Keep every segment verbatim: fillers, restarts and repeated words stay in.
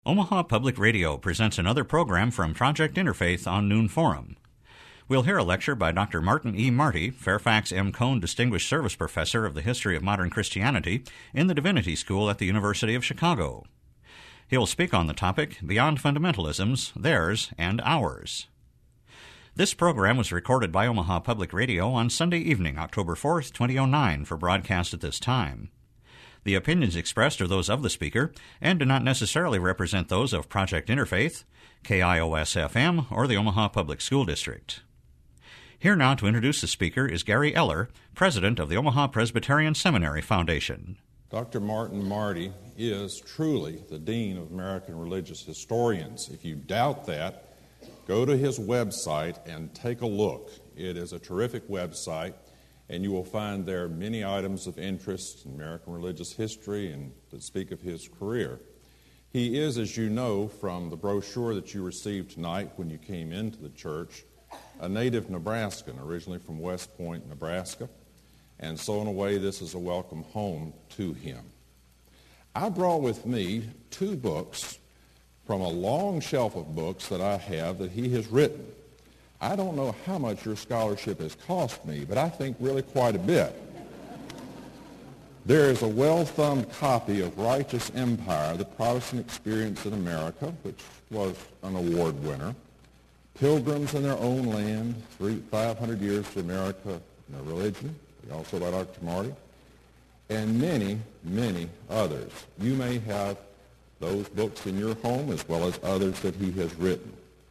Omaha Public Radio presents another program from Project Interfaith on Noon Forum. We'll hear a lecture by Doctor Martin E. Marty, Fairfax M. Cone Distinguished Service Professor of the History of Modern Christianity in the Divinity School at the University of Chicago. He'll speak on the topic, Beyond Fundamentalisms, Theirs and Ours. This program was recorded by Omaha Public Radio on Sunday evening, October fourth, two thousand nine, for broadcast at this time. The opinions expressed are those of the speaker and do not necessarily represent those of Project Interfaith, K I O S F M, or the Omaha Public School District. Here now to introduce the speaker is Gary Eller, president of the Omaha Presbyterian Seminary Foundation. Doctor Martin Marty is truly the Dean of American Religious Historians. If you doubt that, go to his website and take a look. It is a terrific website, and you will find there many items of interest in American religious history and that speak of his career. He is, as you know from the brochure that you received tonight when you came into the church, a native Nebraskan, originally from West Point, Nebraska, and so in a way this is a welcome home to him. I brought with me two books from a long shelf of books that I have that he has written. I don't know how much your scholarship has cost me, but I think really quite a bit. There is a well-thumbed copy of Righteous Empire, The Protestant Experience in America, which was an award winner. Pilgrims in Their Own Land, three, five hundred Years to America and Their Religion, also by Doctor Marty, and many, many others. You may have those books in your home as well as others that he has written.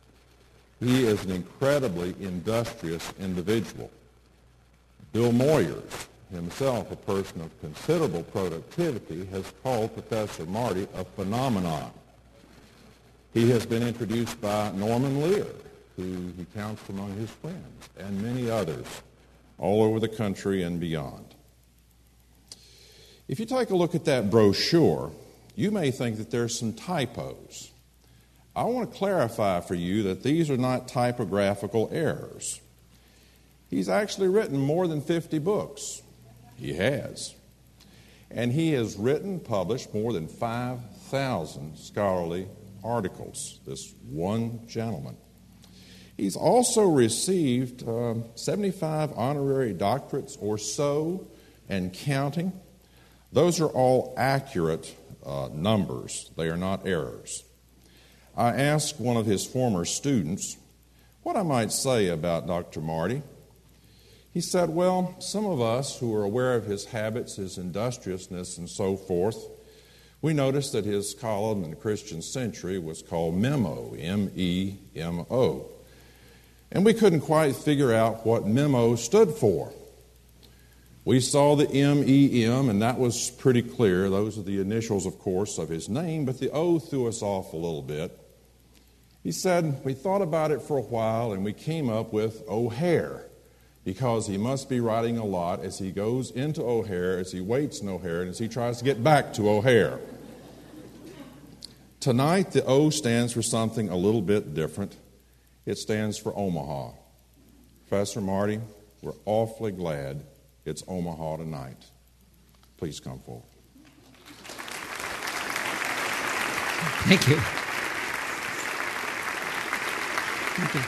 He is an incredibly industrious individual. Bill Moyers, himself a person of considerable productivity, has called Professor Marty a phenomenon. He has been introduced by Norman Lear, who he counts among his friends, and many others all over the country and beyond. If you take a look at that brochure, you may think that there's some typos. I want to clarify for you that these are not typographical errors. He's actually written more than fifty books. He has. And he has written, published more than five thousand scholarly articles, this one gentleman. He's also received uh, seventy-five honorary doctorates or so and counting. Those are all accurate uh, numbers. They are not errors. I asked one of his former students what I might say about Doctor Marty. He said, well, some of us who are aware of his habits, his industriousness, and so forth, we noticed that his column in the Christian Century was called Memo, M E M O. And we couldn't quite figure out what Memo stood for. We saw the M E M, and that was pretty clear. Those are the initials, of course, of his name, but the O threw us off a little bit. He said, we thought about it for a while, and we came up with O'Hare, because he must be writing a lot as he goes into O'Hare, as he waits in O'Hare, and as he tries to get back to O'Hare. Tonight, the O stands for something a little bit different. It stands for Omaha. Professor Marty, we're awfully glad it's Omaha tonight. Please come forward. Thank you. Thank you.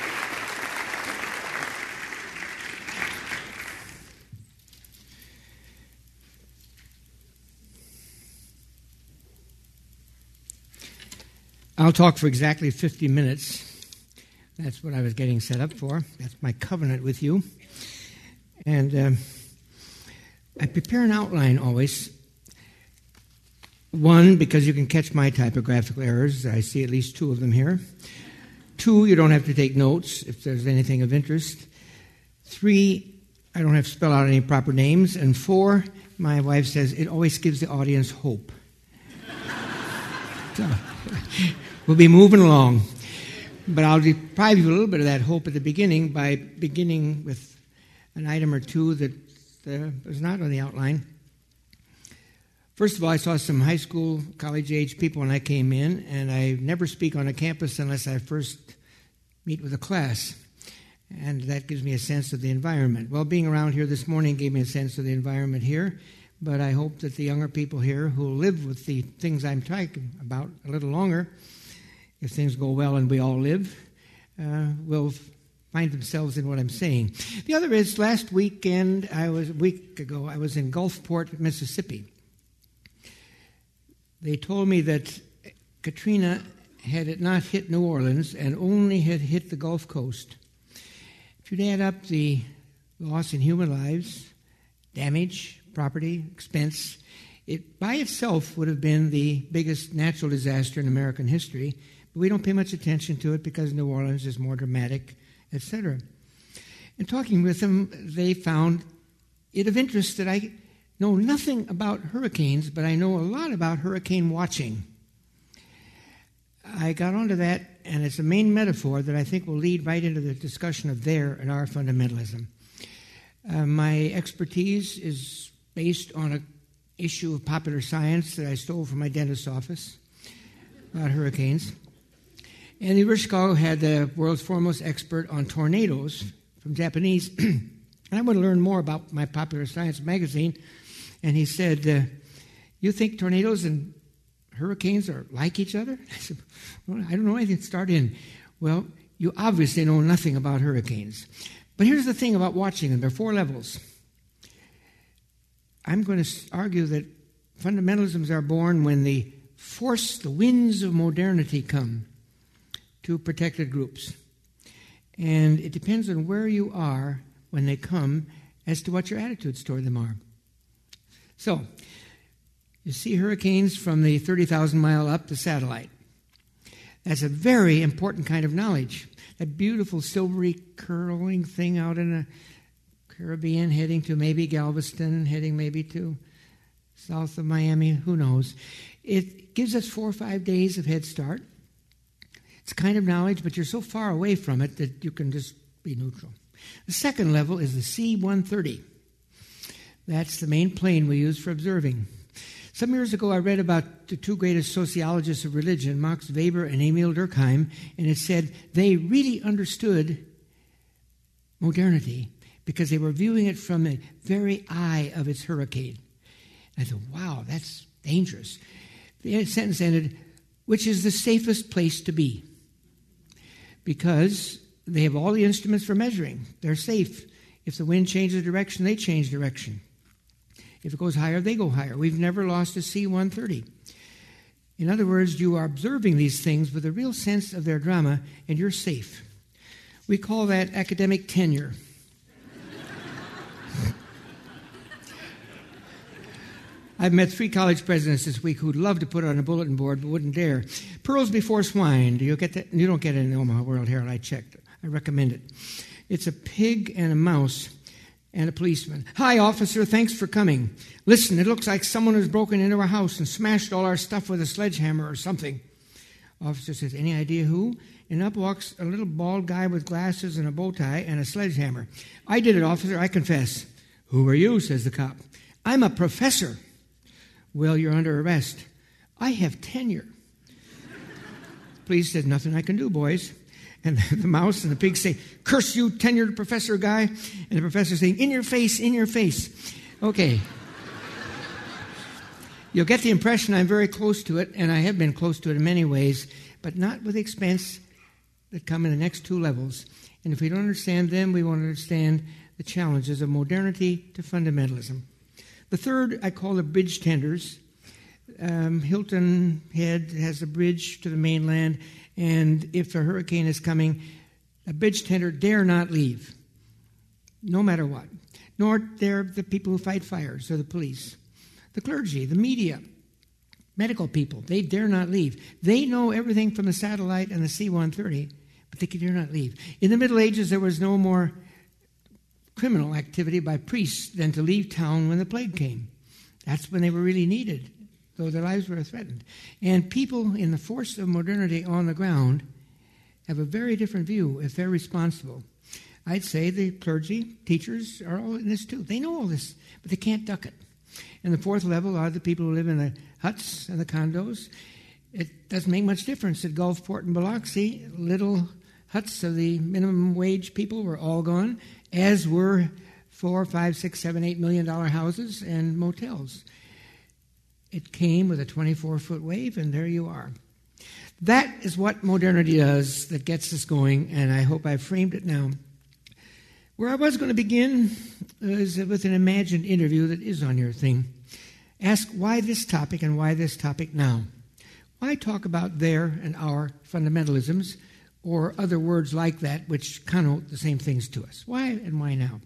I'll talk for exactly fifty minutes. That's what I was getting set up for. That's my covenant with you. And um, I prepare an outline always. One, because you can catch my typographical errors. I see at least two of them here. Two, you don't have to take notes if there's anything of interest. Three, I don't have to spell out any proper names. And four, my wife says, it always gives the audience hope. So, we'll be moving along. But I'll deprive you a little bit of that hope at the beginning by beginning with an item or two that uh, was not on the outline. First of all, I saw some high school, college-age people when I came in, and I never speak on a campus unless I first meet with a class. And that gives me a sense of the environment. Well, being around here this morning gave me a sense of the environment here. but I hope that the younger people here who live with the things I'm talking about a little longer, if things go well and we all live, uh, will find themselves in what I'm saying. The other is, last weekend, I was a week ago, I was in Gulfport, Mississippi. They told me that Katrina, had it not hit New Orleans and only had hit the Gulf Coast, if you'd add up the loss in human lives, damage, property, expense, it by itself would have been the biggest natural disaster in American history, but we don't pay much attention to it because New Orleans is more dramatic, et cetera. And talking with them, they found it of interest that I know nothing about hurricanes, but I know a lot about hurricane watching. I got onto that, and it's a main metaphor that I think will lead right into the discussion of their and our fundamentalism. Uh, my expertise is based on an issue of popular science that I stole from my dentist's office about hurricanes. And the University of Chicago had the world's foremost expert on tornadoes from Japanese. And I wanted to learn more about my popular science magazine. And he said, uh, you think tornadoes and hurricanes are like each other? I said, well, I don't know anything to start in. Well, you obviously know nothing about hurricanes. But here's the thing about watching them. There are four levels. I'm going to argue that fundamentalisms are born when the force, the winds of modernity come to protected groups. And it depends on where you are when they come as to what your attitudes toward them are. So, you see hurricanes from the thirty thousand mile up to satellite. That's a very important kind of knowledge. That beautiful silvery curling thing out in the Caribbean, heading to maybe Galveston, heading maybe to south of Miami, who knows. It gives us four or five days of head start. It's kind of knowledge, but you're so far away from it that you can just be neutral. The second level is the C one thirty. That's the main plane we use for observing. Some years ago, I read about the two greatest sociologists of religion, Max Weber and Emil Durkheim, and it said they really understood modernity because they were viewing it from the very eye of its hurricane. And I thought, wow, that's dangerous. The sentence ended, which is the safest place to be, because they have all the instruments for measuring. They're safe. If the wind changes direction, they change direction. If it goes higher, they go higher. We've never lost a C one thirty. In other words, you are observing these things with a real sense of their drama, and you're safe. We call that academic tenure. I've met three college presidents this week who'd love to put it on a bulletin board but wouldn't dare. Pearls before swine. Do you get that? You don't get it in the Omaha World Herald. I checked. I recommend it. It's a pig and a mouse and a policeman. Hi, officer. Thanks for coming. Listen, it looks like someone has broken into our house and smashed all our stuff with a sledgehammer or something. Officer says, any idea who? And up walks a little bald guy with glasses and a bow tie and a sledgehammer. I did it, officer. I confess. Who are you? Says the cop. I'm a professor. Well, you're under arrest. I have tenure. Police says, nothing I can do, boys. And the mouse and the pig say, curse you, tenured professor guy. And the professor saying, in your face, in your face. Okay. You'll get the impression I'm very close to it, and I have been close to it in many ways, but not with the expense that come in the next two levels. And if we don't understand them, we won't understand the challenges of modernity to fundamentalism. The third I call the bridge tenders. Um, Hilton Head has a bridge to the mainland, and if a hurricane is coming, a bridge tender dare not leave, no matter what. Nor dare the people who fight fires or the police. The clergy, the media, medical people, they dare not leave. They know everything from the satellite and the C one thirty, but they dare not leave. In the Middle Ages, there was no more criminal activity by priests than to leave town when the plague came. That's when they were really needed, though their lives were threatened. And people in the force of modernity on the ground have a very different view if they're responsible. I'd say the clergy, teachers are all in this too. They know all this, but they can't duck it. And the fourth level are the people who live in the huts and the condos. It doesn't make much difference at Gulfport and Biloxi. Little huts of the minimum wage people were all gone, as were four, five, six, seven, eight million dollar houses and motels. It came with a twenty-four foot wave, and there you are. That is what modernity does that gets us going, and I hope I've framed it now. Where I was going to begin is with an imagined interview that is on your thing. Ask why this topic and why this topic now. Why talk about their and our fundamentalisms or other words like that which connote the same things to us? Why and why now?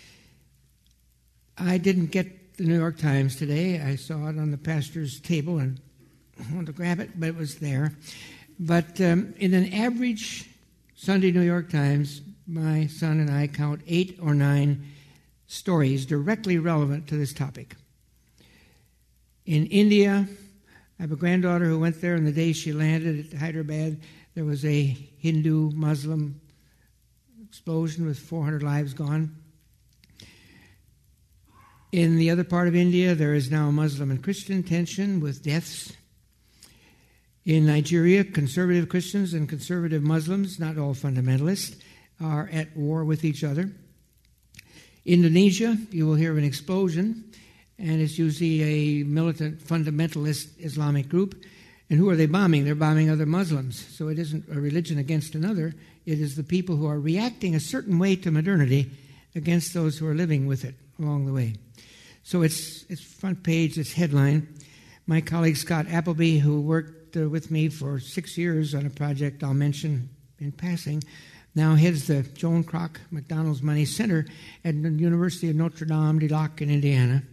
I didn't get the New York Times today. I saw it on the pastor's table and I wanted to grab it, but it was there. But um, in an average Sunday New York Times, my son and I count eight or nine stories directly relevant to this topic. In India, I have a granddaughter who went there, and the day she landed at Hyderabad, there was a Hindu-Muslim explosion with four hundred lives gone. In the other part of India, there is now Muslim and Christian tension with deaths. In Nigeria, conservative Christians and conservative Muslims, not all fundamentalists, are at war with each other. Indonesia, you will hear of an explosion, and it's usually a militant fundamentalist Islamic group. And who are they bombing? They're bombing other Muslims. So it isn't a religion against another. It is the people who are reacting a certain way to modernity against those who are living with it along the way. So it's it's front page, it's headline. My colleague Scott Appleby, who worked uh, with me for six years on a project I'll mention in passing, now heads the Joan Kroc McDonald's Money Center at the University of Notre Dame de Lac in Indiana.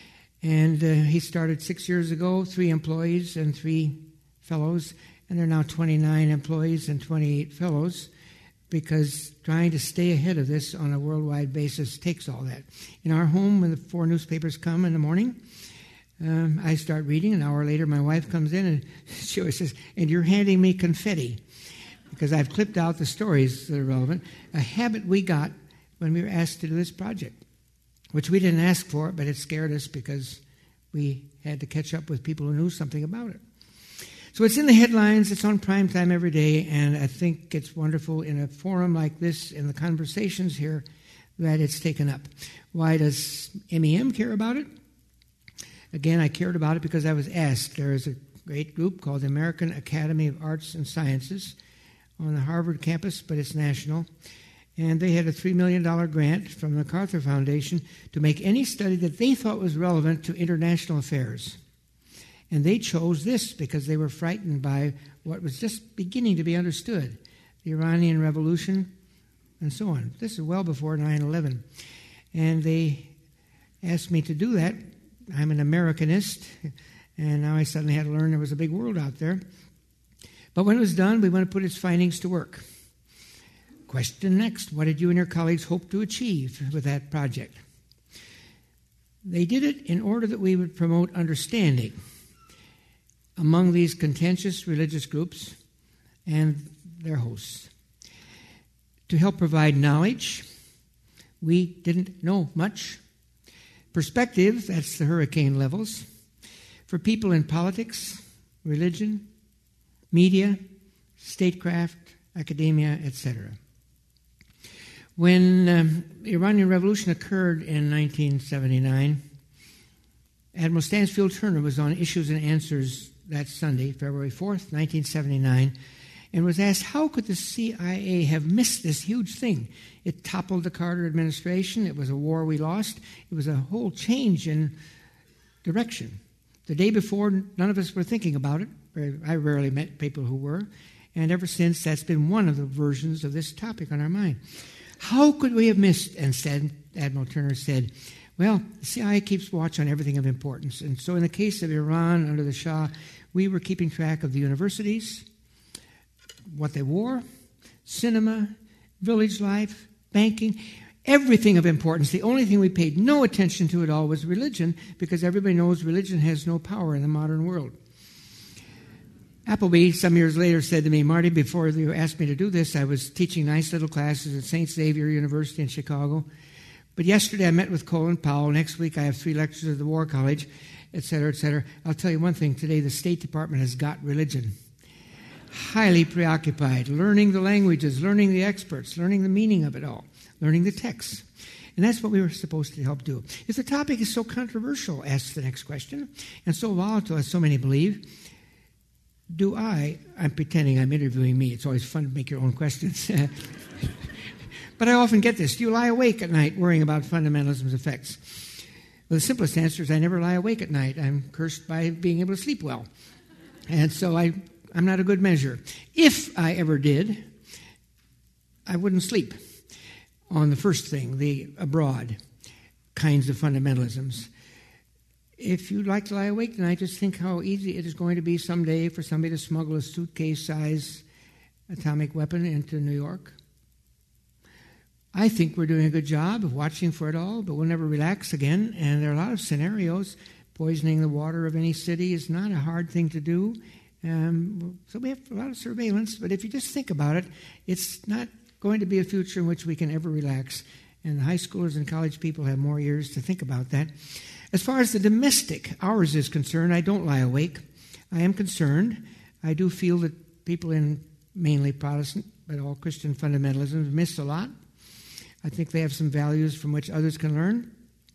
And uh, he started six years ago, three employees and three fellows, and there are now twenty-nine employees and twenty-eight fellows, because trying to stay ahead of this on a worldwide basis takes all that. In our home, when the four newspapers come in the morning, um, I start reading. An hour later, my wife comes in, and she always says, "And you're handing me confetti," because I've clipped out the stories that are relevant, a habit we got when we were asked to do this project, which we didn't ask for, but it scared us because we had to catch up with people who knew something about it. So it's in the headlines, it's on prime time every day, and I think it's wonderful in a forum like this, in the conversations here, that it's taken up. Why does M E M care about it? Again, I cared about it because I was asked. There is a great group called the American Academy of Arts and Sciences on the Harvard campus, but it's national. And they had a three million dollars grant from the MacArthur Foundation to make any study that they thought was relevant to international affairs. And they chose this because they were frightened by what was just beginning to be understood, the Iranian Revolution and so on. This is well before nine eleven. And they asked me to do that. I'm an Americanist, and now I suddenly had to learn there was a big world out there. But when it was done, we want to put its findings to work. Question next, what did you and your colleagues hope to achieve with that project? They did it in order that we would promote understanding among these contentious religious groups and their hosts. To help provide knowledge, we didn't know much. Perspective, that's the hurricane levels. For people in politics, religion, media, statecraft, academia, et cetera. When um, the Iranian Revolution occurred in nineteen seventy-nine, Admiral Stansfield Turner was on Issues and Answers that Sunday, February fourth, nineteen seventy-nine, and was asked, how could the C I A have missed this huge thing? It toppled the Carter administration. It was a war we lost. It was a whole change in direction. The day before, none of us were thinking about it. I rarely met people who were. And ever since, that's been one of the versions of this topic on our mind. How could we have missed? And said, Admiral Turner said, well, the C I A keeps watch on everything of importance. And so in the case of Iran under the Shah, we were keeping track of the universities, what they wore, cinema, village life, banking, everything of importance. The only thing we paid no attention to at all was religion, because everybody knows religion has no power in the modern world. Appleby, some years later, said to me, Marty, before you asked me to do this, I was teaching nice little classes at Saint Xavier University in Chicago. But yesterday I met with Colin Powell. Next week I have three lectures at the War College, et cetera, et cetera. I'll tell you one thing. Today the State Department has got religion. Highly preoccupied, learning the languages, learning the experts, learning the meaning of it all, learning the texts. And that's what we were supposed to help do. If the topic is so controversial, asks the next question, and so volatile as so many believe, do I, I'm pretending I'm interviewing me. It's always fun to make your own questions. But I often get this. Do you lie awake at night worrying about fundamentalism's effects? Well, the simplest answer is I never lie awake at night. I'm cursed by being able to sleep well. And so I, I'm not a good measure. If I ever did, I wouldn't sleep on the first thing, the abroad kinds of fundamentalisms. If you'd like to lie awake tonight, just think how easy it is going to be someday for somebody to smuggle a suitcase-sized atomic weapon into New York. I think we're doing a good job of watching for it all, but we'll never relax again. And there are a lot of scenarios. Poisoning the water of any city is not a hard thing to do. Um, so we have a lot of surveillance, but if you just think about it, it's not going to be a future in which we can ever relax. And the high schoolers and college people have more years to think about that. As far as the domestic, ours is concerned, I don't lie awake. I am concerned. I do feel that people in mainly Protestant, but all Christian fundamentalism miss a lot. I think they have some values from which others can learn.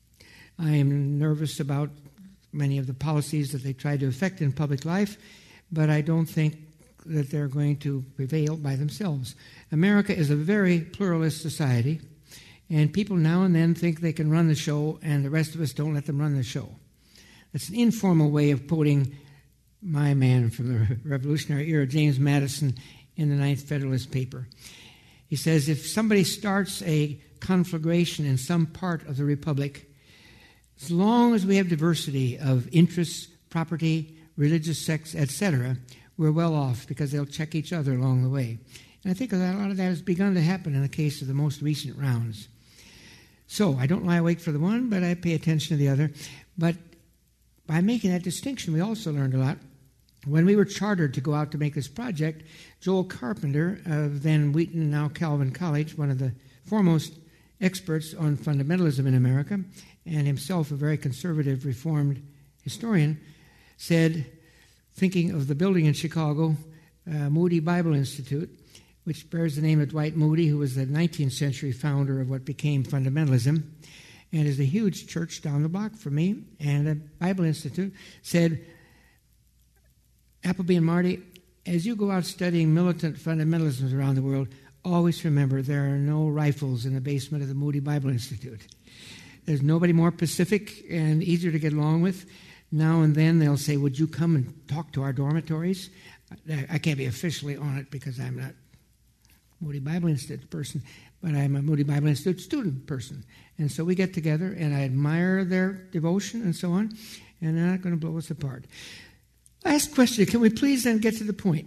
I am nervous about many of the policies that they try to affect in public life, but I don't think that they're going to prevail by themselves. America is a very pluralist society, and people now and then think they can run the show, and the rest of us don't let them run the show. That's an informal way of quoting my man from the Revolutionary era, James Madison, in the Ninth Federalist paper. He says, if somebody starts a conflagration in some part of the Republic, as long as we have diversity of interests, property, religious sects, et cetera, we're well off because they'll check each other along the way. And I think a lot of that has begun to happen in the case of the most recent rounds. So I don't lie awake for the one, but I pay attention to the other. But by making that distinction, we also learned a lot. When we were chartered to go out to make this project, Joel Carpenter of then Wheaton, now Calvin College, one of the foremost experts on fundamentalism in America, and himself a very conservative, reformed historian, said, thinking of the building in Chicago, uh, Moody Bible Institute, which bears the name of Dwight Moody, who was the nineteenth century founder of what became fundamentalism, and is a huge church down the block from me, and the Bible Institute said, Appleby and Marty, as you go out studying militant fundamentalisms around the world, always remember there are no rifles in the basement of the Moody Bible Institute. There's nobody more pacific and easier to get along with. Now and then they'll say, would you come and talk to our dormitories? I can't be officially on it because I'm not a Moody Bible Institute person, but I'm a Moody Bible Institute student person. And so we get together, and I admire their devotion and so on, and they're not going to blow us apart. Last question, can we please then get to the point?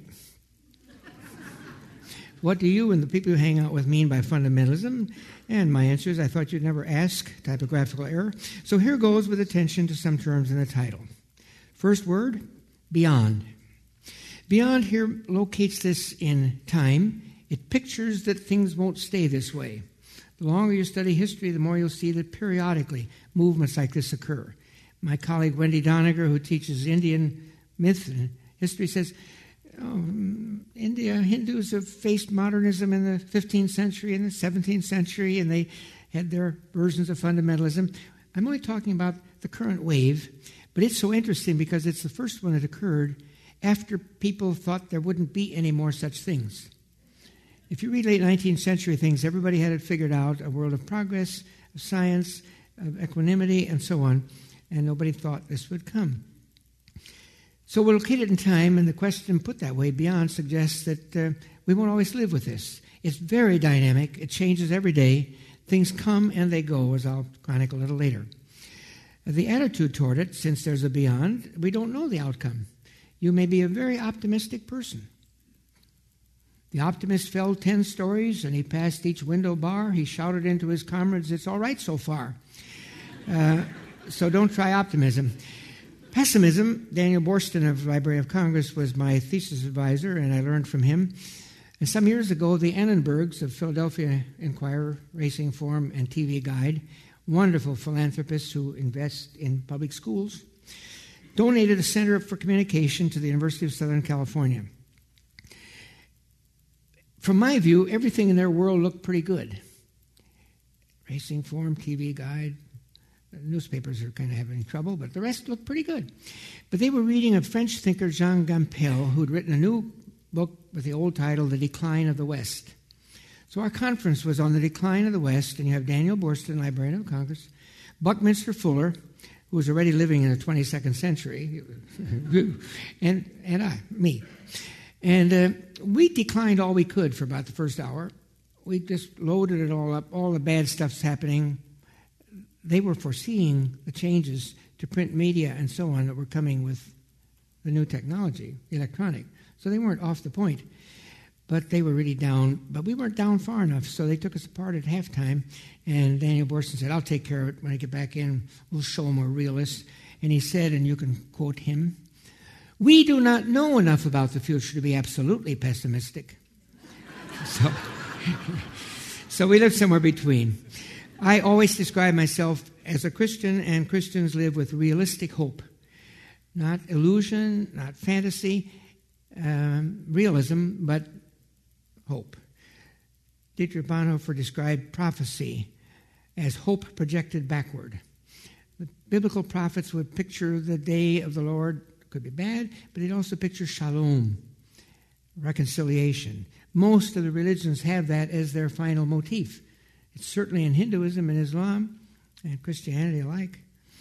What do you and the people who hang out with mean by fundamentalism? And my answer is, I thought you'd never ask, typographical error. So here goes with attention to some terms in the title. First word, beyond. Beyond here locates this in time. It pictures that things won't stay this way. The longer you study history, the more you'll see that periodically movements like this occur. My colleague Wendy Doniger, who teaches Indian myth and history, says, oh, India, Hindus have faced modernism in the fifteenth century and the seventeenth century, and they had their versions of fundamentalism. I'm only talking about the current wave, but it's so interesting because it's the first one that occurred after people thought there wouldn't be any more such things. If you read late nineteenth century things, everybody had it figured out, a world of progress, of science, of equanimity, and so on, and nobody thought this would come. So we're located in time, and the question put that way, beyond, suggests that uh, we won't always live with this. It's very dynamic. It changes every day. Things come and they go, as I'll chronicle a little later. The attitude toward it, since there's a beyond, we don't know the outcome. You may be a very optimistic person. The optimist fell ten stories, and he passed each window bar. He shouted into his comrades, it's all right so far. Uh, so don't try optimism. Pessimism, Daniel Borston of the Library of Congress was my thesis advisor, and I learned from him. And some years ago, the Annenbergs of Philadelphia Inquirer, Racing Forum, and T V Guide, wonderful philanthropists who invest in public schools, donated a Center for Communication to the University of Southern California. From my view, everything in their world looked pretty good. Racing Form, T V Guide. The newspapers are kind of having trouble, but the rest look pretty good. But they were reading a French thinker, Jean Gampel, who had written a new book with the old title, The Decline of the West. So our conference was on the decline of the West, and you have Daniel Boorstin, Librarian of Congress, Buckminster Fuller, who was already living in the twenty-second century, and and I, me. And uh, we declined all we could for about the first hour. We just loaded it all up, all the bad stuff's happening. They were foreseeing the changes to print media and so on that were coming with the new technology, electronic. So they weren't off the point. But they were really down. But we weren't down far enough, so they took us apart at halftime. And Daniel Boorstin said, I'll take care of it when I get back in. We'll show them a realist. And he said, and you can quote him, "We do not know enough about the future to be absolutely pessimistic." so, so we live somewhere between. I always describe myself as a Christian, and Christians live with realistic hope. Not illusion, not fantasy, um, realism, but hope. Dietrich Bonhoeffer described prophecy as hope projected backward. The biblical prophets would picture the day of the Lord. It could be bad, but they'd also picture shalom, reconciliation. Most of the religions have that as their final motif. It's certainly in Hinduism and Islam and Christianity alike.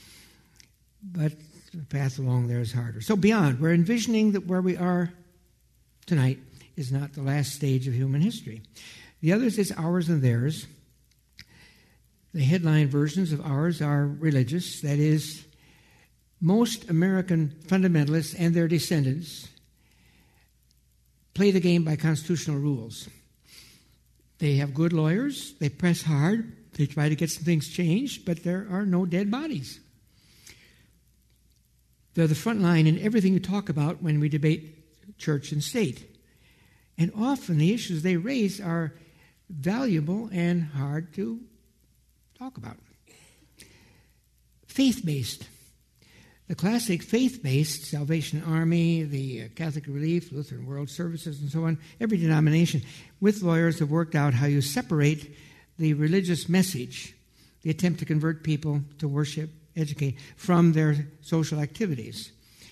But the path along there is harder. So beyond, we're envisioning that where we are tonight is not the last stage of human history. The others is ours and theirs. The headline versions of ours are religious. That is, most American fundamentalists and their descendants play the game by constitutional rules. They have good lawyers. They press hard. They try to get some things changed, but there are no dead bodies. They're the front line in everything you talk about when we debate church and state. And often the issues they raise are valuable and hard to talk about. Faith-based. The classic faith-based Salvation Army, the Catholic Relief, Lutheran World Services, and so on, every denomination with lawyers have worked out how you separate the religious message, the attempt to convert people to worship, educate, from their social activities.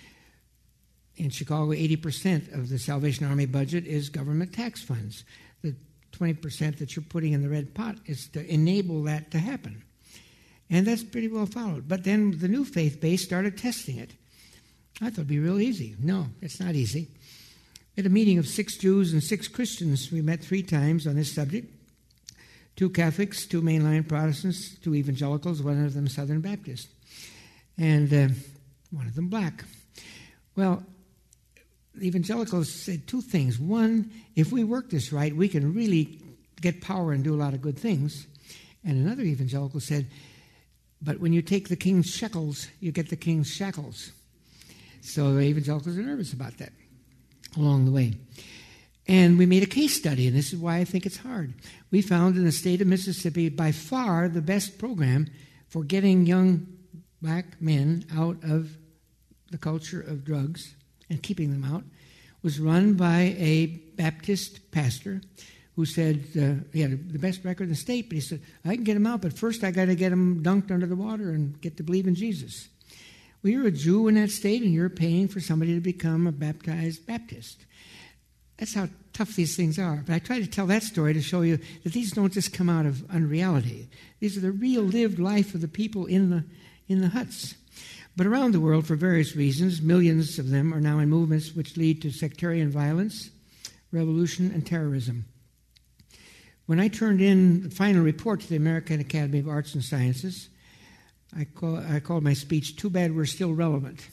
In Chicago, eighty percent of the Salvation Army budget is government tax funds. The twenty percent that you're putting in the red pot is to enable that to happen. And that's pretty well followed. But then the new faith base started testing it. I thought it would be real easy. No, it's not easy. At a meeting of six Jews and six Christians, we met three times on this subject. Two Catholics, two mainline Protestants, two evangelicals, one of them Southern Baptist, and uh, one of them black. Well, the evangelicals said two things. One, if we work this right, we can really get power and do a lot of good things. And another evangelical said, but when you take the king's shekels, you get the king's shackles. So the evangelicals are nervous about that along the way. And we made a case study, and this is why I think it's hard. We found in the state of Mississippi by far the best program for getting young black men out of the culture of drugs and keeping them out was run by a Baptist pastor who said uh, he had the best record in the state, but he said, I can get them out, but first I got to get them dunked under the water and get to believe in Jesus. Well, you're a Jew in that state, and you're paying for somebody to become a baptized Baptist. That's how tough these things are. But I try to tell that story to show you that these don't just come out of unreality. These are the real lived life of the people in the in the huts. But around the world, for various reasons, millions of them are now in movements which lead to sectarian violence, revolution, and terrorism. When I turned in the final report to the American Academy of Arts and Sciences, I, call, I called my speech, Too Bad We're Still Relevant.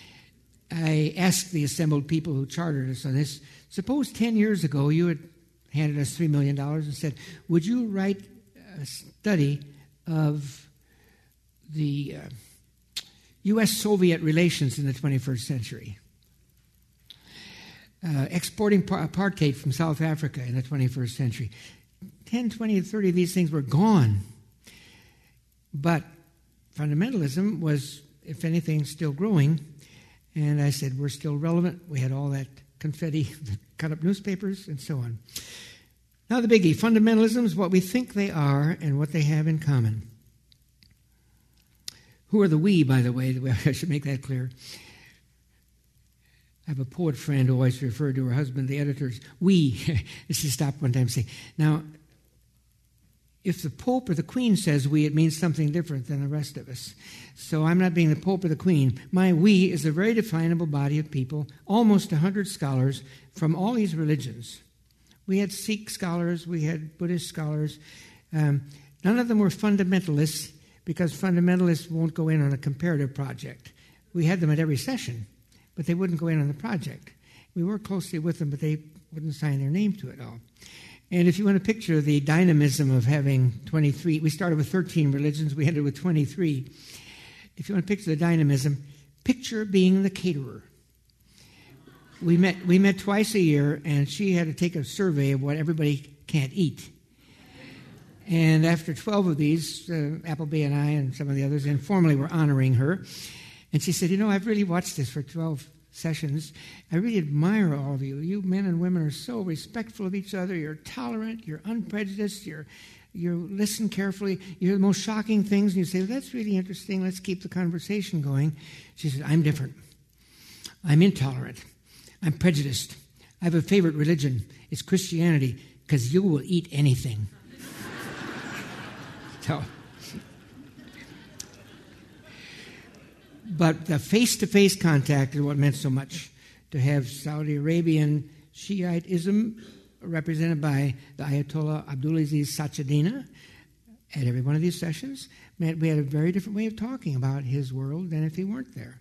I asked the assembled people who chartered us on this, suppose ten years ago you had handed us three million dollars and said, would you write a study of the uh, U S Soviet relations in the twenty-first century, uh, exporting par- apartheid from South Africa in the twenty-first century? ten, twenty, thirty of these things were gone. But fundamentalism was, if anything, still growing. And I said, we're still relevant. We had all that confetti, cut up newspapers, and so on. Now the biggie, fundamentalism is what we think they are and what they have in common. Who are the we, by the way? I should make that clear. I have a poet friend who always referred to her husband, the editors, we. She stopped one time and say, now, if the Pope or the Queen says we, it means something different than the rest of us. So I'm not being the Pope or the Queen. My we is a very definable body of people, almost one hundred scholars from all these religions. We had Sikh scholars, we had Buddhist scholars. Um, none of them were fundamentalists, because fundamentalists won't go in on a comparative project. We had them at every session, but they wouldn't go in on the project. We worked closely with them, but they wouldn't sign their name to it all. And if you want to picture the dynamism of having twenty-three, we started with thirteen religions, we ended with twenty-three. If you want to picture the dynamism, picture being the caterer. We met we met twice a year, and she had to take a survey of what everybody can't eat. And after twelve of these, uh, Appleby and I and some of the others informally were honoring her. And she said, you know, I've really watched this for twelve sessions. I really admire all of you. You men and women are so respectful of each other. You're tolerant. You're unprejudiced. You're, you listen carefully. You hear the most shocking things, and you say, well, that's really interesting. Let's keep the conversation going. She said, I'm different. I'm intolerant. I'm prejudiced. I have a favorite religion. It's Christianity, because you will eat anything. so... But the face-to-face contact is what meant so much. To have Saudi Arabian Shiitism represented by the Ayatollah Abdulaziz Sachedina at every one of these sessions meant we had a very different way of talking about his world than if he weren't there.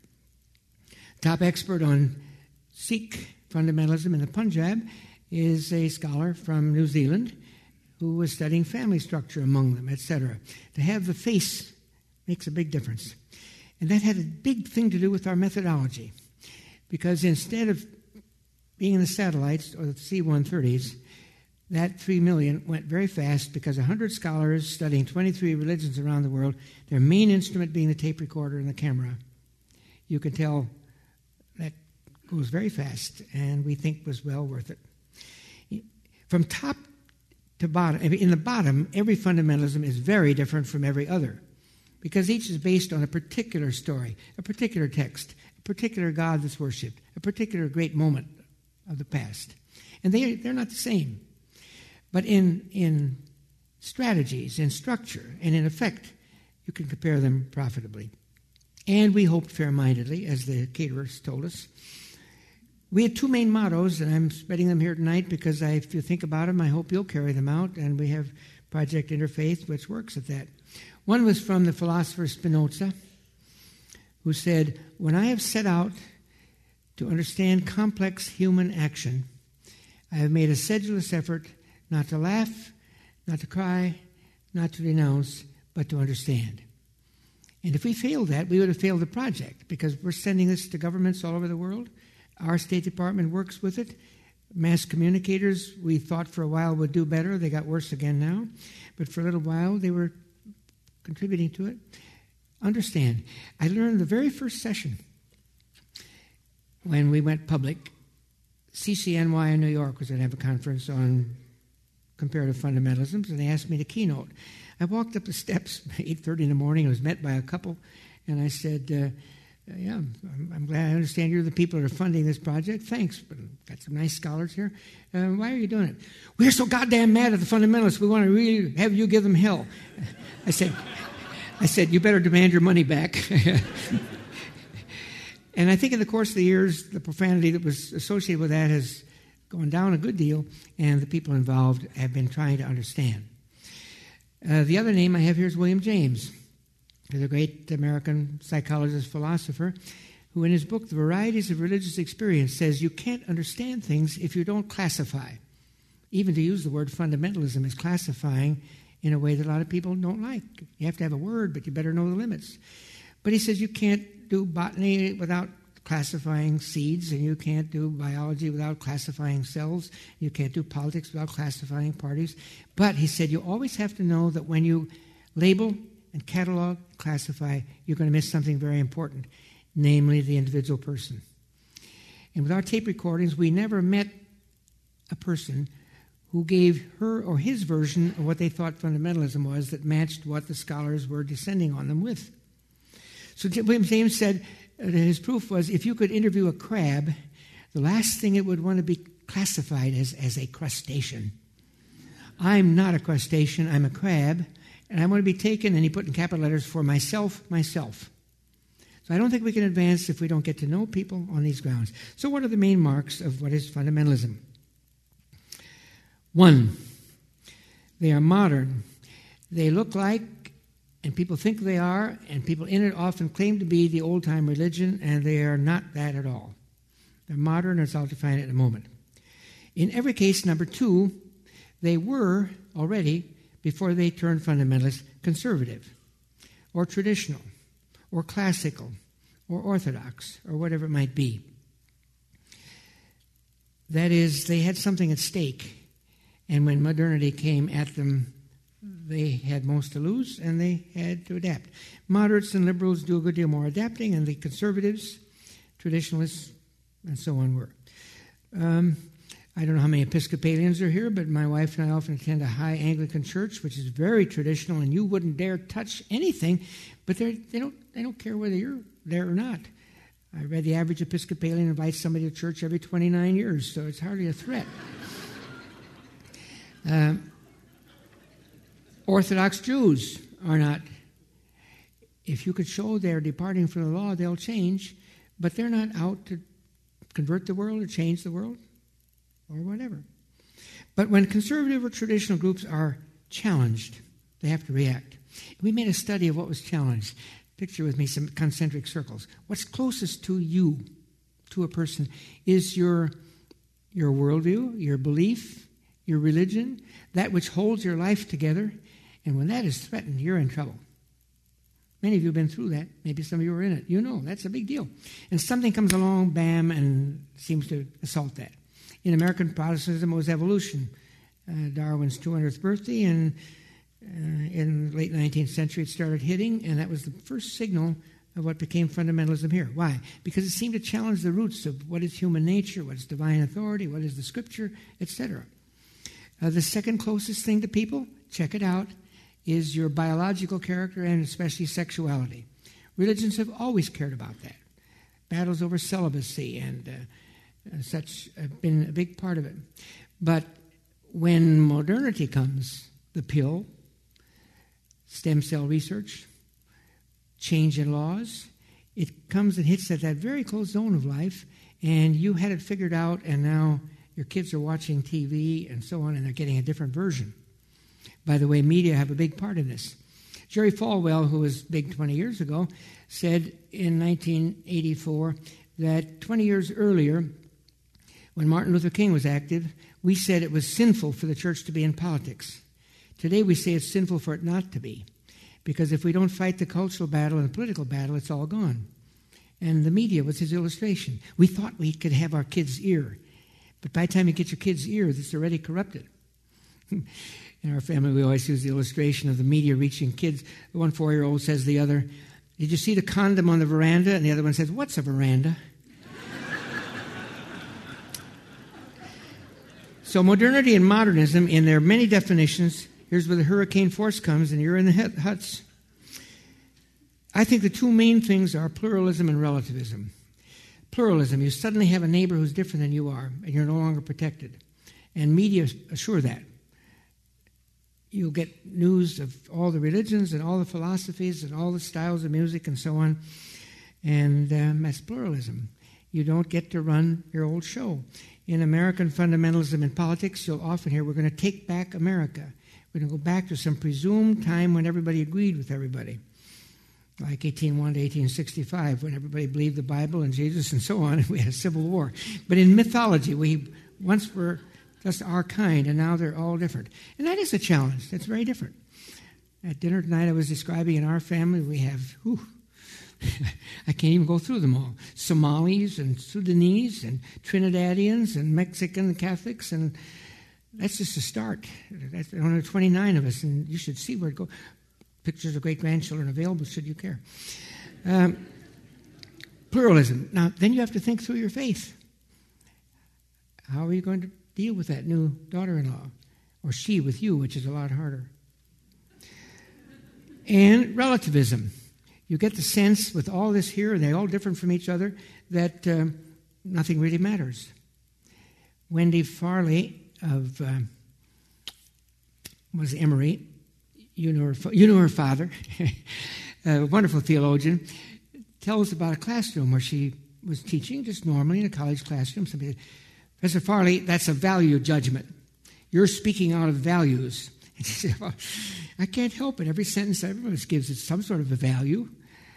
Top expert on Sikh fundamentalism in the Punjab is a scholar from New Zealand who was studying family structure among them, et cetera. To have the face makes a big difference. And that had a big thing to do with our methodology, because instead of being in the satellites or the C one thirties, that three million went very fast because one hundred scholars studying twenty-three religions around the world, their main instrument being the tape recorder and the camera. You can tell that goes very fast, and we think was well worth it. From top to bottom, in the bottom, every fundamentalism is very different from every other, because each is based on a particular story, a particular text, a particular God that's worshipped, a particular great moment of the past. And they, they're not the same. But in, in strategies, in structure, and in effect, you can compare them profitably. And we hoped fair-mindedly, as the caterers told us. We had two main mottos, and I'm spreading them here tonight because I, if you think about them, I hope you'll carry them out. And we have Project Interfaith, which works at that. One was from the philosopher Spinoza, who said, when I have set out to understand complex human action, I have made a sedulous effort not to laugh, not to cry, not to denounce, but to understand. And if we failed that, we would have failed the project, because we're sending this to governments all over the world. Our State Department works with it. Mass communicators, we thought for a while would do better. They got worse again now. But for a little while, they were contributing to it. Understand, I learned the very first session when we went public. C C N Y in New York was going to have a conference on comparative fundamentalisms, and they asked me to keynote. I walked up the steps at eight thirty in the morning. I was met by a couple, and I said, uh, yeah, I'm, I'm glad I understand you're the people that are funding this project. Thanks, but I've got some nice scholars here. Uh, why are you doing it? We're so goddamn mad at the fundamentalists. We want to really have you give them hell. I said, I said, you better demand your money back. And I think in the course of the years, the profanity that was associated with that has gone down a good deal, and the people involved have been trying to understand. Uh, the other name I have here is William James, the great American psychologist, philosopher, who in his book, The Varieties of Religious Experience, says you can't understand things if you don't classify. Even to use the word fundamentalism is classifying in a way that a lot of people don't like. You have to have a word, but you better know the limits. But he says you can't do botany without classifying seeds, and you can't do biology without classifying cells. You can't do politics without classifying parties. But he said you always have to know that when you label and catalog, classify, you're going to miss something very important, namely the individual person. And with our tape recordings, we never met a person who gave her or his version of what they thought fundamentalism was that matched what the scholars were descending on them with. So William James said that his proof was if you could interview a crab, the last thing it would want to be classified as, as a crustacean. I'm not a crustacean, I'm a crab, and I want to be taken, and he put in capital letters, for myself, myself. So I don't think we can advance if we don't get to know people on these grounds. So what are the main marks of what is fundamentalism? One, they are modern. They look like, and people think they are, and people in it often claim to be the old-time religion, and they are not that at all. They're modern, as I'll define it in a moment. In every case, number two, they were already, before they turned fundamentalist, conservative, or traditional, or classical, or orthodox, or whatever it might be. That is, they had something at stake, and when modernity came at them, they had most to lose, and they had to adapt. Moderates and liberals do a good deal more adapting, and the conservatives, traditionalists, and so on were. Um, I don't know how many Episcopalians are here, but my wife and I often attend a high Anglican church, which is very traditional, and you wouldn't dare touch anything, but they don't they don't care whether you're there or not. I read the average Episcopalian invites somebody to church every twenty-nine years, so it's hardly a threat. uh, Orthodox Jews are not. If you could show they're departing from the law, they'll change, but they're not out to convert the world or change the world, or whatever. But when conservative or traditional groups are challenged, they have to react. We made a study of what was challenged. Picture with me some concentric circles. What's closest to you, to a person, is your, your worldview, your belief, your religion, that which holds your life together. And when that is threatened, you're in trouble. Many of you have been through that. Maybe some of you are in it. You know, that's a big deal. And something comes along, bam, and seems to assault that. In American Protestantism, it was evolution. Uh, Darwin's two hundredth birthday, and uh, in the late nineteenth century, it started hitting, and that was the first signal of what became fundamentalism here. Why? Because it seemed to challenge the roots of what is human nature, what is divine authority, what is the Scripture, et cetera. Uh, the second closest thing to people, check it out, is your biological character and especially sexuality. Religions have always cared about that. Battles over celibacy and uh, uh, such have been a big part of it. But when modernity comes, the pill, stem cell research, change in laws, it comes and hits at that very close zone of life, and you had it figured out, and now your kids are watching T V and so on, and they're getting a different version. By the way, media have a big part in this. Jerry Falwell, who was big twenty years ago, said in nineteen eighty-four that twenty years earlier, when Martin Luther King was active, we said it was sinful for the church to be in politics. Today we say it's sinful for it not to be, because if we don't fight the cultural battle and the political battle, it's all gone. And the media was his illustration. We thought we could have our kid's ear, but by the time you get your kid's ear, it's already corrupted. In our family, we always use the illustration of the media reaching kids. The one four-year-old says to the other, "Did you see the condom on the veranda?" And the other one says, "What's a veranda?" So modernity and modernism, in their many definitions, here's where the hurricane force comes, and you're in the huts. I think the two main things are pluralism and relativism. Pluralism, you suddenly have a neighbor who's different than you are, and you're no longer protected. And media assure that. You'll get news of all the religions and all the philosophies and all the styles of music and so on. And um, that's pluralism. You don't get to run your old show. In American fundamentalism in politics, you'll often hear, we're going to take back America. We're going to go back to some presumed time when everybody agreed with everybody. Like eighteen oh one to eighteen sixty-five, when everybody believed the Bible and Jesus and so on, and we had a civil war. But in mythology, we once were just our kind, and now they're all different. And that is a challenge. That's very different. At dinner tonight, I was describing in our family, we have, whew, I can't even go through them all. Somalis and Sudanese and Trinidadians and Mexican Catholics, and that's just a start. That's only twenty-nine of us, and you should see where it goes. Pictures of great-grandchildren available, should you care. Um, pluralism. Now, then you have to think through your faith. How are you going to deal with that new daughter-in-law? or she with you, which is a lot harder. And relativism. You get the sense with all this here, and they're all different from each other, that uh, nothing really matters. Wendy Farley of uh, was Emory. You know her, you know her father, a wonderful theologian, tells about a classroom where she was teaching just normally in a college classroom. Somebody said, Professor Farley, that's a value judgment. You're speaking out of values. And she said, well, I can't help it. Every sentence everyone gives it some sort of a value.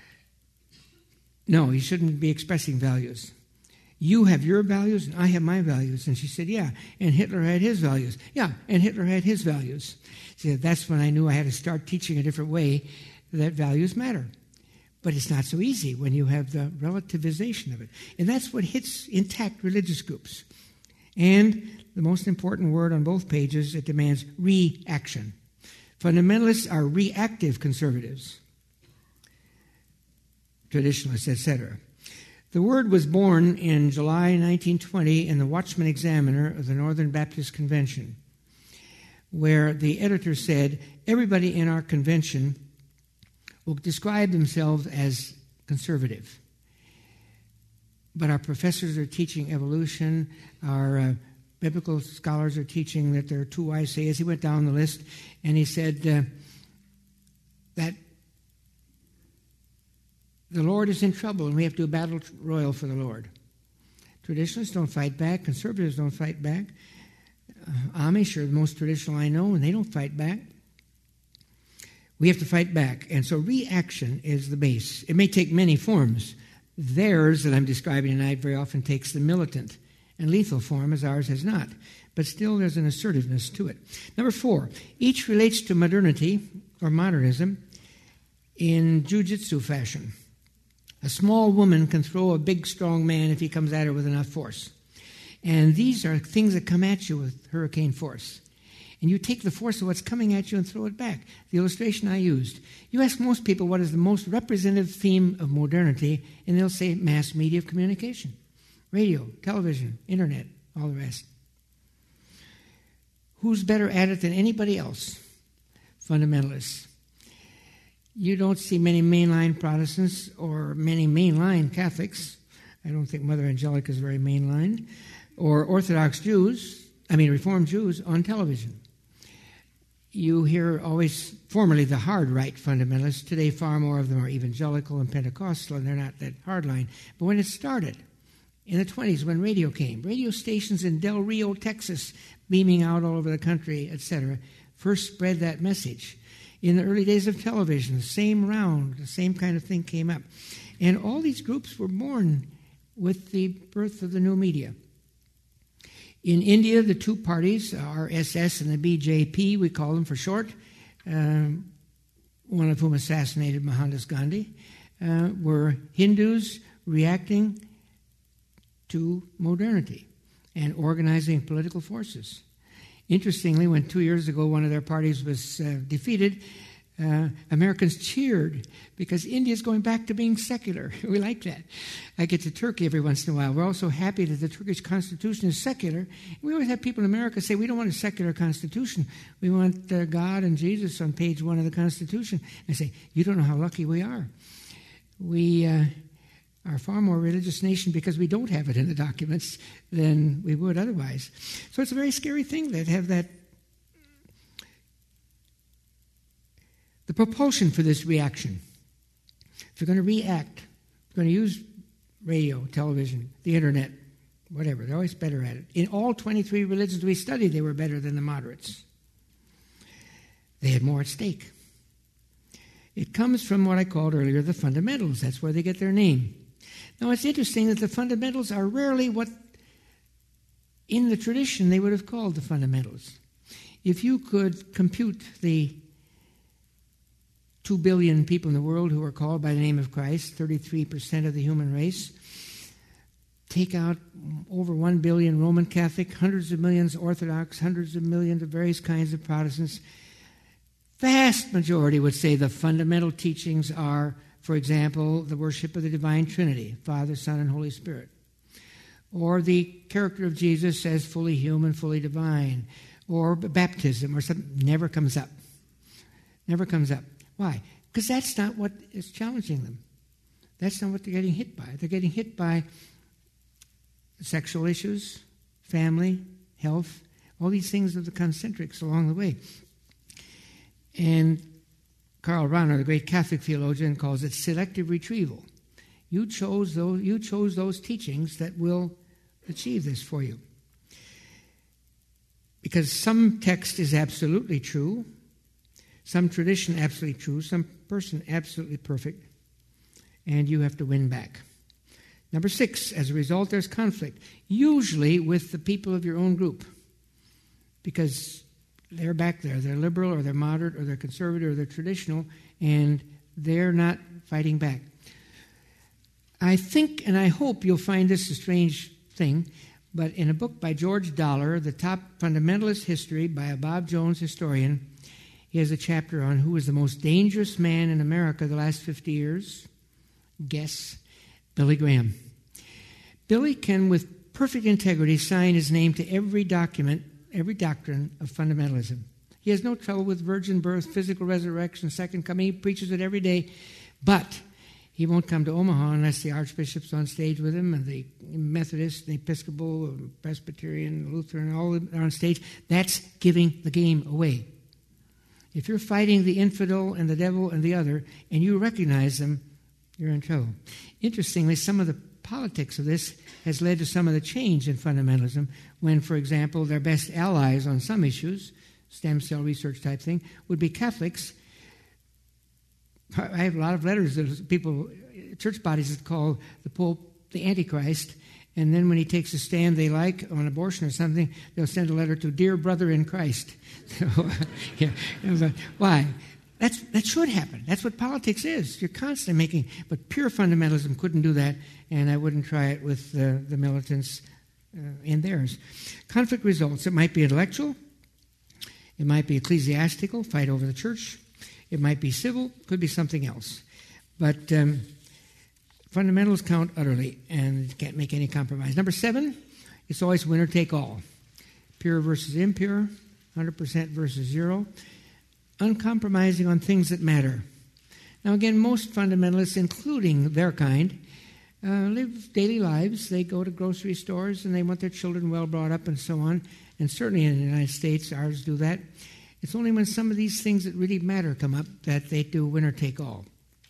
No, you shouldn't be expressing values. You have your values and I have my values. And she said, yeah, and Hitler had his values. Yeah, and Hitler had his values. She said, that's when I knew I had to start teaching a different way, that values matter. But it's not so easy when you have the relativization of it. And that's what hits intact religious groups. And the most important word on both pages, it demands reaction. Fundamentalists are reactive conservatives, traditionalists, et cetera. The word was born in July nineteen twenty in the Watchman Examiner of the Northern Baptist Convention, where the editor said, everybody in our convention will describe themselves as conservative. But our professors are teaching evolution, our uh, biblical scholars are teaching that there are two wise sayings. He went down the list and he said uh, that the Lord is in trouble and we have to do a battle royal for the Lord. Traditionalists don't fight back. Conservatives don't fight back. Uh, Amish are the most traditional I know, and they don't fight back. We have to fight back. And so reaction is the base. It may take many forms. Theirs that I'm describing tonight very often takes the militant and lethal form, as ours has not. But still there's an assertiveness to it. Number four, each relates to modernity or modernism in jujitsu fashion. A small woman can throw a big, strong man if he comes at her with enough force. And these are things that come at you with hurricane force. And you take the force of what's coming at you and throw it back. The illustration I used. You ask most people what is the most representative theme of modernity, and they'll say mass media of communication. Radio, television, internet, all the rest. Who's better at it than anybody else? Fundamentalists. You don't see many mainline Protestants or many mainline Catholics. I don't think Mother Angelica is very mainline. Or Orthodox Jews, I mean Reformed Jews, on television. You hear always, formerly the hard right fundamentalists. Today far more of them are evangelical and Pentecostal, and they're not that hardline. But when it started, in the twenties, when radio came, radio stations in Del Rio, Texas, beaming out all over the country, et cetera, first spread that message. In the early days of television, the same round, the same kind of thing came up. And all these groups were born with the birth of the new media. In India, the two parties, R S S and the B J P, we call them for short, um, one of whom assassinated Mohandas Gandhi, uh, were Hindus reacting to modernity and organizing political forces. Interestingly, when two years ago one of their parties was uh, defeated, uh, Americans cheered because India is going back to being secular. We like that. I get to Turkey every once in a while. We're also happy that the Turkish constitution is secular. We always have people in America say, we don't want a secular constitution. We want uh, God and Jesus on page one of the Constitution. I say, you don't know how lucky we are. We uh, are a far more religious nation because we don't have it in the documents than we would otherwise. So it's a very scary thing to have that. The propulsion for this reaction. If you're going to react, if you're going to use radio, television, the internet, whatever, they're always better at it. In all twenty-three religions we studied, they were better than the moderates. They had more at stake. It comes from what I called earlier the fundamentals. That's where they get their name. Now, it's interesting that the fundamentals are rarely what, in the tradition, they would have called the fundamentals. If you could compute the two billion people in the world who are called by the name of Christ, thirty-three percent of the human race, take out over one billion Roman Catholic, hundreds of millions Orthodox, hundreds of millions of various kinds of Protestants, vast majority would say the fundamental teachings are, for example, the worship of the divine Trinity, Father, Son, and Holy Spirit. Or the character of Jesus as fully human, fully divine. or baptism or something. Never comes up. Never comes up. Why? Because that's not what is challenging them. That's not what they're getting hit by. They're getting hit by sexual issues, family, health, all these things are the concentrics along the way. And Karl Rahner, the great Catholic theologian, calls it selective retrieval. You chose those, you chose those teachings that will achieve this for you. Because some text is absolutely true, some tradition absolutely true, some person absolutely perfect, and you have to win back. Number six, as a result, there's conflict, usually with the people of your own group, because they're back there. They're liberal, or they're moderate, or they're conservative, or they're traditional, and they're not fighting back. I think and I hope you'll find this a strange thing, but in a book by George Dollar, The Top Fundamentalist History by a Bob Jones historian, he has a chapter on who was the most dangerous man in America the last fifty years. Guess. Billy Graham. Billy can, with perfect integrity, sign his name to every document, every doctrine of fundamentalism. He has no trouble with virgin birth, physical resurrection, second coming. He preaches it every day. But he won't come to Omaha unless the Archbishop's on stage with him, and the Methodist, the Episcopal, Presbyterian, Lutheran, all are on stage. That's giving the game away. If you're fighting the infidel and the devil and the other, and you recognize them, you're in trouble. Interestingly, some of the politics of this has led to some of the change in fundamentalism when, for example, their best allies on some issues, stem cell research type thing, would be Catholics. I have a lot of letters that people, church bodies that call the Pope the Antichrist, and then when he takes a stand they like on abortion or something, they'll send a letter to Dear Brother in Christ. So, yeah, why? That's, that should happen. That's what politics is. You're constantly making, but pure fundamentalism couldn't do that, and I wouldn't try it with uh, the militants uh, in theirs. Conflict results. It might be intellectual. It might be ecclesiastical, fight over the church. It might be civil, could be something else. But um, fundamentals count utterly, and can't make any compromise. Number seven, it's always winner take all. Pure versus impure, one hundred percent versus zero. Uncompromising on things that matter. Now again, most fundamentalists, including their kind, uh, live daily lives. They go to grocery stores and they want their children well brought up and so on. And certainly in the United States, ours do that. It's only when some of these things that really matter come up that they do winner take all.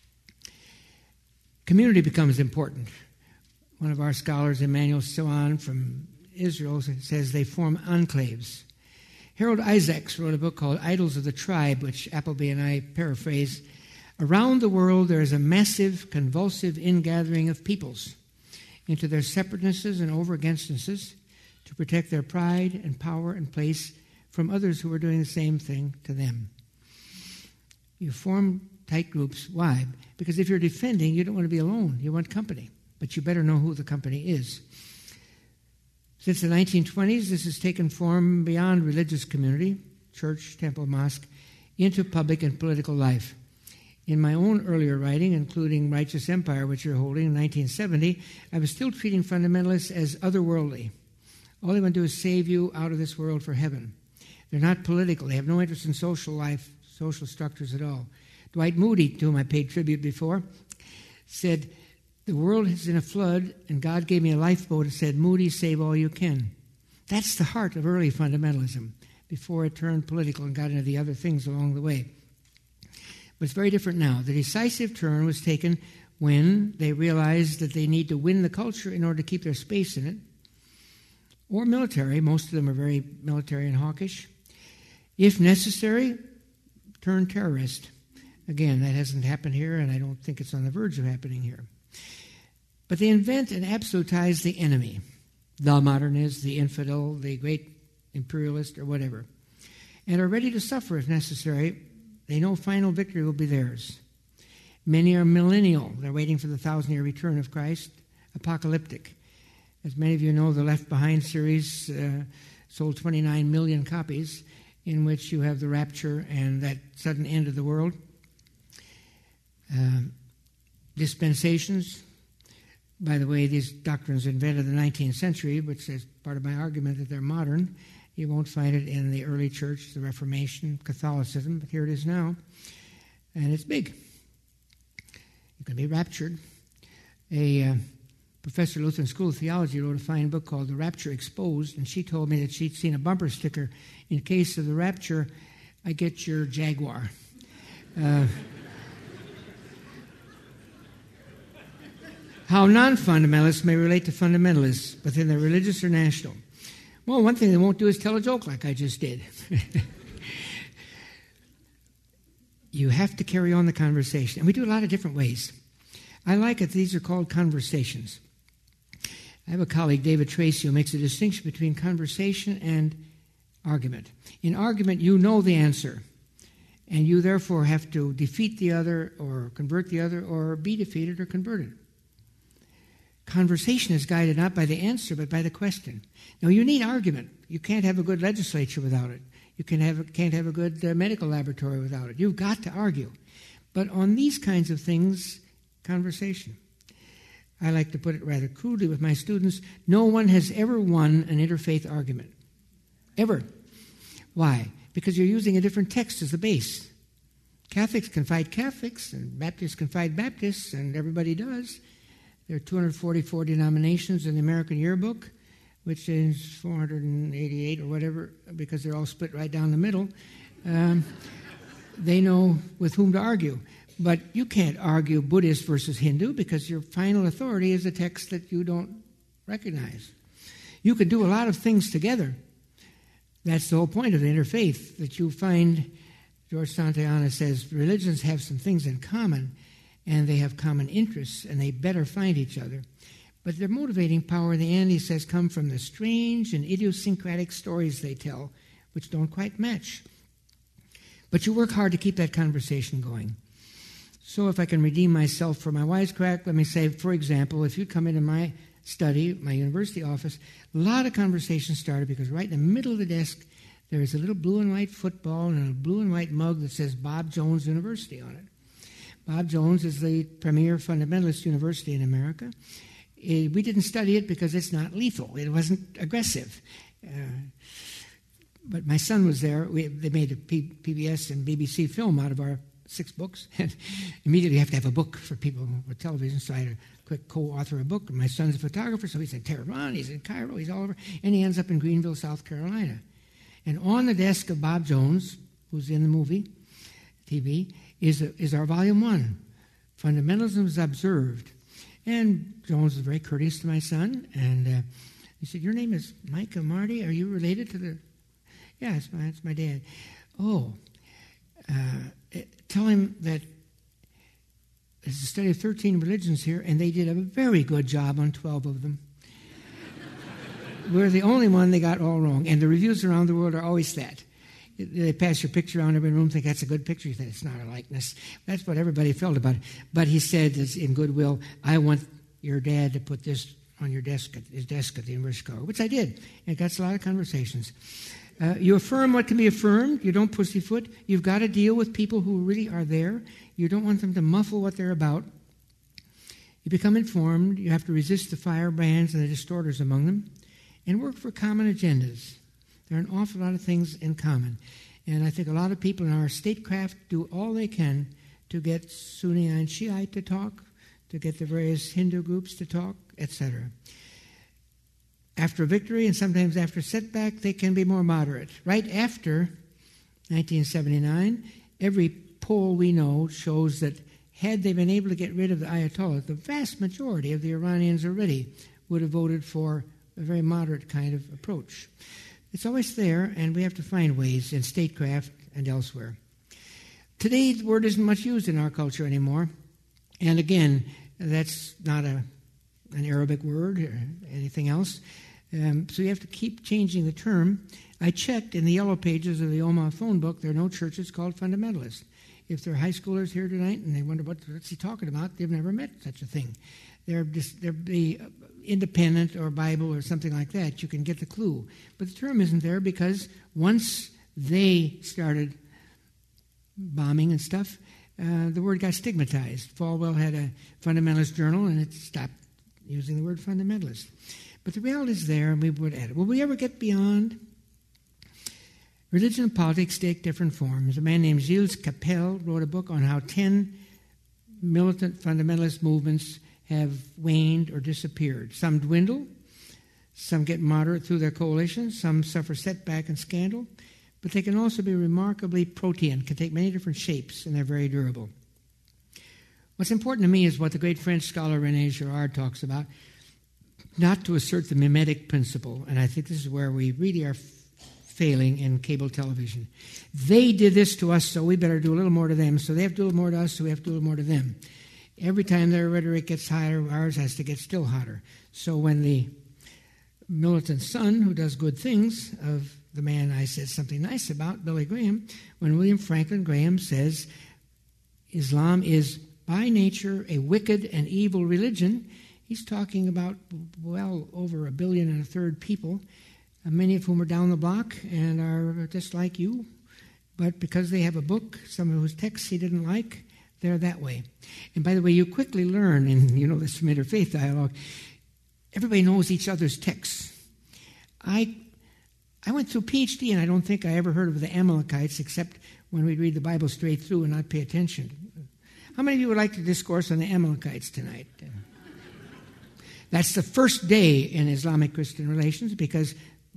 Community becomes important. One of our scholars, Emmanuel Siwan from Israel, says they form enclaves. Harold Isaacs wrote a book called Idols of the Tribe, which Appleby and I paraphrase. Around the world, there is a massive, convulsive ingathering of peoples into their separatenesses and over-againstnesses to protect their pride and power and place from others who are doing the same thing to them. You form tight groups. Why? Because if you're defending, you don't want to be alone. You want company. But you better know who the company is. Since the nineteen twenties, this has taken form beyond religious community, church, temple, mosque, into public and political life. In my own earlier writing, including Righteous Empire, which you're holding in nineteen seventy, I was still treating fundamentalists as otherworldly. All they want to do is save you out of this world for heaven. They're not political. They have no interest in social life, social structures at all. Dwight Moody, to whom I paid tribute before, said, the world is in a flood, and God gave me a lifeboat and said, Moody, save all you can. That's the heart of early fundamentalism, before it turned political and got into the other things along the way. But it's very different now. The decisive turn was taken when they realized that they need to win the culture in order to keep their space in it, or military. Most of them are very military and hawkish. If necessary, turn terrorist. Again, that hasn't happened here, and I don't think it's on the verge of happening here. But they invent and absolutize the enemy, the modernist, the infidel, the great imperialist, or whatever, and are ready to suffer if necessary. They know final victory will be theirs. Many are millennial. They're waiting for the thousand-year return of Christ. Apocalyptic. As many of you know, the Left Behind series uh, sold twenty-nine million copies, in which you have the rapture and that sudden end of the world. Uh, dispensations. By the way, these doctrines invented in the nineteenth century, which is part of my argument that they're modern, You won't find it in the early church, the Reformation, Catholicism, but here it is now. And it's big. You can be raptured. A uh, professor at Lutheran School of Theology wrote a fine book called The Rapture Exposed, and she told me that she'd seen a bumper sticker, in case of the rapture, I get your Jaguar. Uh, how non-fundamentalists may relate to fundamentalists, whether they're religious or national. Well, one thing they won't do is tell a joke like I just did. You have to carry on the conversation. And we do a lot of different ways. I like it. These are called conversations. I have a colleague, David Tracy, who makes a distinction between conversation and argument. In argument, you know the answer, and you therefore have to defeat the other or convert the other or be defeated or converted. Conversation is guided not by the answer, but by the question. Now, you need argument. You can't have a good legislature without it. You can have, can't have a good uh, medical laboratory without it. You've got to argue. But on these kinds of things, conversation. I like to put it rather crudely with my students. No one has ever won an interfaith argument. Ever. Why? Because you're using a different text as the base. Catholics can fight Catholics, and Baptists can fight Baptists, and everybody does. There are two hundred forty-four denominations in the American Yearbook, which is four hundred eighty-eight or whatever, because they're all split right down the middle. Um, they know with whom to argue. But you can't argue Buddhist versus Hindu because your final authority is a text that you don't recognize. You can do a lot of things together. That's the whole point of the interfaith, that you find, George Santayana says, religions have some things in common, and they have common interests, and they better find each other. But their motivating power, in the end, he says, come from the strange and idiosyncratic stories they tell, which don't quite match. But you work hard to keep that conversation going. So if I can redeem myself for my wisecrack, let me say, for example, if you come into my study, my university office, a lot of conversations started because right in the middle of the desk, there is a little blue and white football and a blue and white mug that says Bob Jones University on it. Bob Jones is the premier fundamentalist university in America. It, we didn't study it because it's not lethal. It wasn't aggressive. Uh, but my son was there. We, they made a P, PBS and B B C film out of our six books. And immediately you have to have a book for people with television, so I had to quick co-author a book. And my son's a photographer, so he's in Tehran, he's in Cairo, he's all over. And he ends up in Greenville, South Carolina. And on the desk of Bob Jones, who's in the movie, T V, is, a, is our volume one, Fundamentalism is Observed. And Jones was very courteous to my son, and uh, he said, your name is Micah Marty? Are you related to the... Yeah, it's my, it's my dad. Oh, uh, tell him that there's a study of thirteen religions here, and they did a very good job on twelve of them. We're the only one they got all wrong, and the reviews around the world are always that. They pass your picture around every room, think that's a good picture. You think it's not a likeness. That's what everybody felt about it. But he said in goodwill, I want your dad to put this on your desk, at his desk at the University of Chicago, which I did. And it got a lot of conversations. Uh, you affirm what can be affirmed. You don't pussyfoot. You've got to deal with people who really are there. You don't want them to muffle what they're about. You become informed. You have to resist the firebrands and the distorters among them and work for common agendas. There are an awful lot of things in common. And I think a lot of people in our statecraft do all they can to get Sunni and Shiite to talk, to get the various Hindu groups to talk, et cetera. After a victory and sometimes after setback, they can be more moderate. Right after nineteen seventy-nine, every poll we know shows that had they been able to get rid of the Ayatollah, the vast majority of the Iranians already would have voted for a very moderate kind of approach. It's always there, and we have to find ways in statecraft and elsewhere. Today, the word isn't much used in our culture anymore. And again, that's not a, an Arabic word or anything else. Um, so you have to keep changing the term. I checked in the yellow pages of the Omaha phone book, there are no churches called fundamentalists. If there are high schoolers here tonight and they wonder what, what's he talking about, they've never met such a thing. They're just, they're the independent or Bible or something like that. You can get the clue. But the term isn't there because once they started bombing and stuff, uh, the word got stigmatized. Falwell had a fundamentalist journal and it stopped using the word fundamentalist. But the reality is there and we would add it. Will we ever get beyond Religion and politics take different forms. A man named Gilles Capel wrote a book on how ten militant fundamentalist movements have waned or disappeared. Some dwindle, some get moderate through their coalitions, some suffer setback and scandal, but they can also be remarkably protean, can take many different shapes, and they're very durable. What's important to me is what the great French scholar René Girard talks about, not to assert the mimetic principle, and I think this is where we really are failing in cable television. They did this to us, so we better do a little more to them. So they have to do a little more to us, so we have to do a little more to them. Every time their rhetoric gets higher, ours has to get still hotter. So when the militant son, who does good things, of the man I said something nice about, Billy Graham, when William Franklin Graham says Islam is by nature a wicked and evil religion, he's talking about well over a billion and a third people, many of whom are down the block and are just like you, but because they have a book, some of whose texts he didn't like, they're that way. And by the way, you quickly learn, and you know this from Interfaith Dialogue, everybody knows each other's texts. I I went through PhD, and I don't think I ever heard of the Amalekites except when we'd read the Bible straight through and not pay attention. How many of you would like to discourse on the Amalekites tonight? That's the first day in Islamic-Christian relations because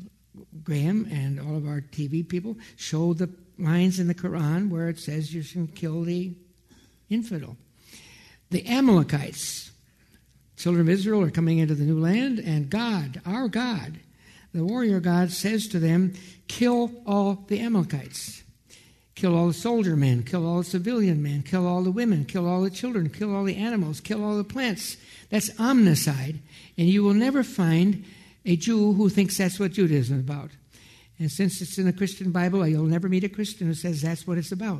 Graham and all of our T V people show the lines in the Quran where it says you should kill the infidel. The Amalekites, children of Israel, are coming into the new land, and God, our God, the warrior God, says to them, kill all the Amalekites. Kill all the soldier men, kill all the civilian men, kill all the women, kill all the children, kill all the animals, kill all the plants. That's omnicide, and you will never find a Jew who thinks that's what Judaism is about. And since it's in the Christian Bible, you'll never meet a Christian who says that's what it's about.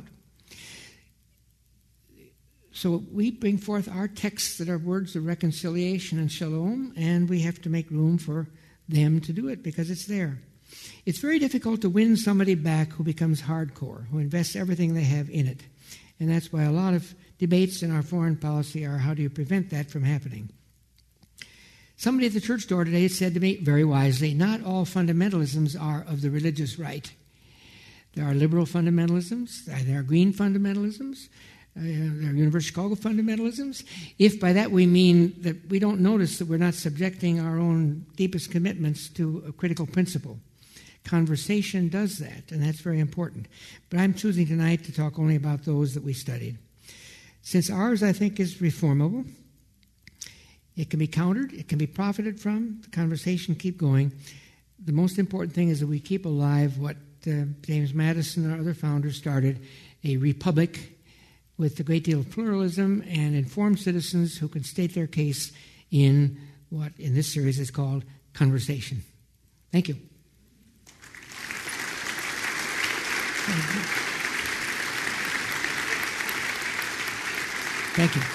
So we bring forth our texts that are words of reconciliation and shalom, and we have to make room for them to do it because it's there. It's very difficult to win somebody back who becomes hardcore, who invests everything they have in it. And that's why a lot of debates in our foreign policy are how do you prevent that from happening. Somebody at the church door today said to me very wisely, not all fundamentalisms are of the religious right. There are liberal fundamentalisms, there are green fundamentalisms, uh, there are University of Chicago fundamentalisms. If by that we mean that we don't notice that we're not subjecting our own deepest commitments to a critical principle. Conversation does that, and that's very important. But I'm choosing tonight to talk only about those that we studied. Since ours, I think, is reformable, it can be countered, it can be profited from, the conversation keep going. The most important thing is that we keep alive what uh, James Madison and our other founders started, a republic with a great deal of pluralism and informed citizens who can state their case in what in this series is called conversation. Thank you. Thank you.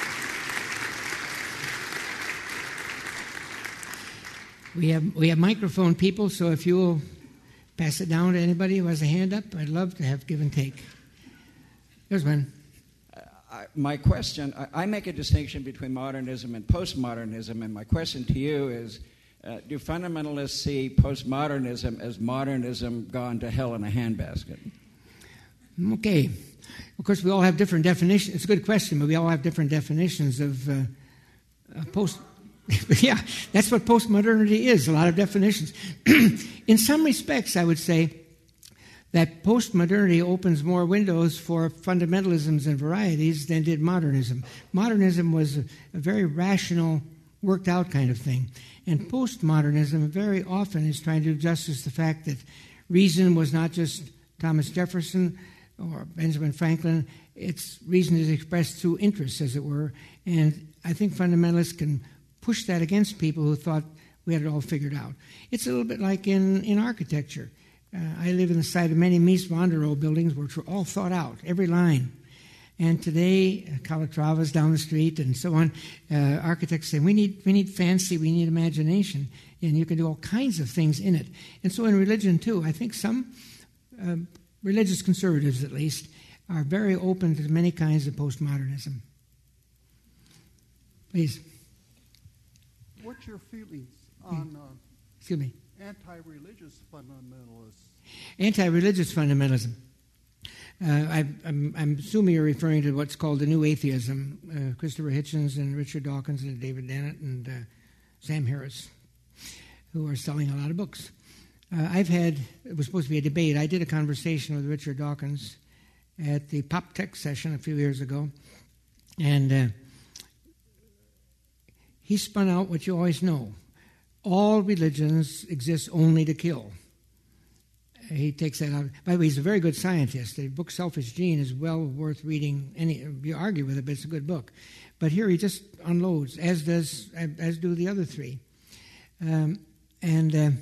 We have we have microphone people, so if you will pass it down to anybody who has a hand up, I'd love to have give and take. There's one. Uh, I, my question, I, I make a distinction between modernism and postmodernism, and my question to you is, uh, do fundamentalists see postmodernism as modernism gone to hell in a handbasket? Okay. Of course, we all have different definitions. It's a good question, but we all have different definitions of uh, uh, post. Yeah, that's what postmodernity is, a lot of definitions. In some respects, I would say that postmodernity opens more windows for fundamentalisms and varieties than did modernism. Modernism was a, a very rational, worked-out kind of thing. And postmodernism very often is trying to do justice to the fact that reason was not just Thomas Jefferson or Benjamin Franklin. Its reason is expressed through interests, as it were. And I think fundamentalists can push that against people who thought we had it all figured out. It's a little bit like in, in architecture. Uh, I live in the site of many Mies van der Rohe buildings which were all thought out, every line. And today, uh, Calatrava's down the street and so on, uh, architects say, we need, we need fancy, we need imagination, and you can do all kinds of things in it. And so in religion, too, I think some uh, religious conservatives, at least, are very open to many kinds of postmodernism. Please. What's your feelings on uh, Excuse me. anti-religious fundamentalists? Anti-religious fundamentalism. Uh, I, I'm, I'm assuming you're referring to what's called the New Atheism. Uh, Christopher Hitchens and Richard Dawkins and David Dennett and uh, Sam Harris, who are selling a lot of books. Uh, I've had, it was supposed to be a debate. I did a conversation with Richard Dawkins at the Pop Tech session a few years ago, and uh, he spun out what you always know. All religions exist only to kill. He takes that out. By the way, he's a very good scientist. The book Selfish Gene is well worth reading. Any you argue with it, but it's a good book. But here he just unloads, as does as do the other three. Um, and uh,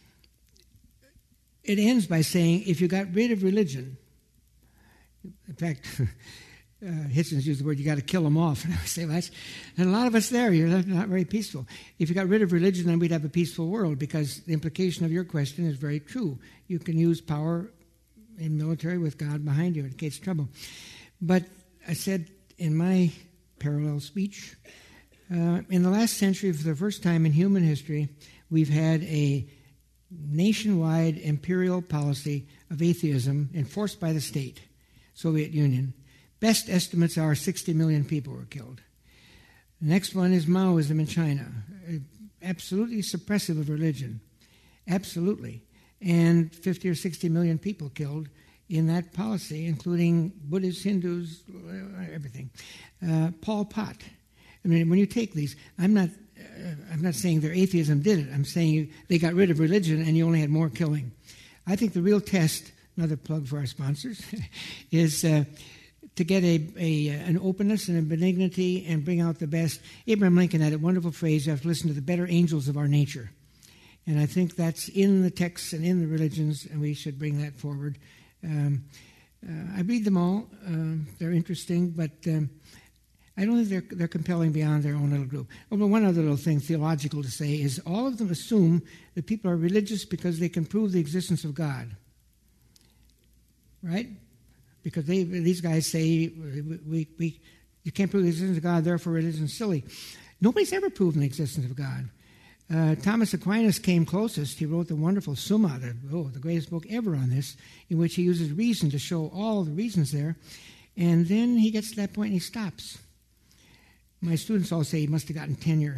it ends by saying, if you got rid of religion, in fact, uh, Hitchens used the word, you got to kill them off. And I would say, well, that's, and a lot of us there, you're not, not very peaceful. If you got rid of religion, then we'd have a peaceful world, because the implication of your question is very true. You can use power in military with God behind you. It creates trouble. But I said in my parallel speech, uh, in the last century, for the first time in human history, we've had a nationwide imperial policy of atheism enforced by the state, Soviet Union. Best estimates are sixty million people were killed. The next one is Maoism in China. Absolutely suppressive of religion. Absolutely. And fifty or sixty million people killed in that policy, including Buddhists, Hindus, everything. Uh, Pol Pot. I mean, when you take these, I'm not, uh, I'm not saying their atheism did it. I'm saying you, they got rid of religion and you only had more killing. I think the real test, another plug for our sponsors, is uh, to get a, a an openness and a benignity and bring out the best. Abraham Lincoln had a wonderful phrase, you have to listen to the better angels of our nature. And I think that's in the texts and in the religions, and we should bring that forward. Um, uh, I read them all. Um, they're interesting, but um, I don't think they're, they're compelling beyond their own little group. Oh, but one other little thing theological to say is all of them assume that people are religious because they can prove the existence of God. Right? Because they, these guys say, we, we, you can't prove the existence of God, therefore religion is silly. Nobody's ever proven the existence of God. Uh, Thomas Aquinas came closest. He wrote the wonderful Summa, the, oh, the greatest book ever on this, in which he uses reason to show all the reasons there. And then he gets to that point and he stops. My students all say he must have gotten tenure.